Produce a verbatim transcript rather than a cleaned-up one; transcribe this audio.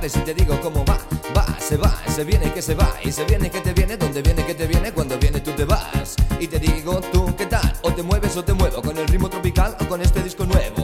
sabes si te digo cómo va. Va, se va, se viene que se va. Y se viene que te viene, donde viene que te viene. Cuando viene tú te vas. Y te digo tú qué tal. O te mueves o te muevo. Con el ritmo tropical o con este disco nuevo.